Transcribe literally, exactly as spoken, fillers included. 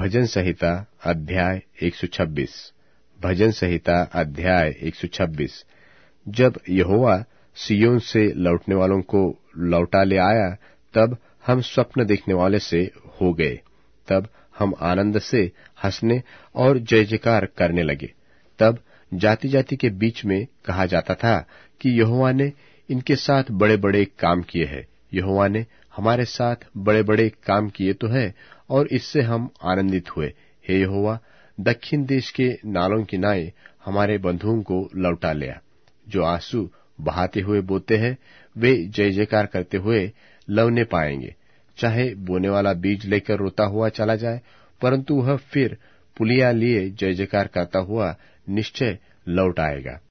भजन संहिता अध्याय एक सौ छब्बीस। भजन संहिता अध्याय एक सौ छब्बीस। जब यहोवा सिय्योन से लौटने वालों को लौटा ले आया, तब हम स्वप्न देखने वाले से हो गए। तब हम आनंद से हंसने और जय जयकार करने लगे। तब जाति जाति के बीच में कहा जाता था कि यहोवा ने इनके साथ बड़े बड़े काम किए हैं। यहोवा ने हमारे साथ बड़े बड़े काम किए तो है, और इससे हम आनंदित हुए। हे यहोवा, दक्षिण देश के नालों की नाई हमारे बंधुओं को लौटा लिया। जो आंसू बहाते हुए बोते हैं, वे जय जयकार करते हुए लवने पाएंगे। चाहे बोने वाला बीज लेकर रोता हुआ चला जाए, परंतु वह फिर पुलिया लिए जय जयकार करता हुआ निश्चय लौट आएगा।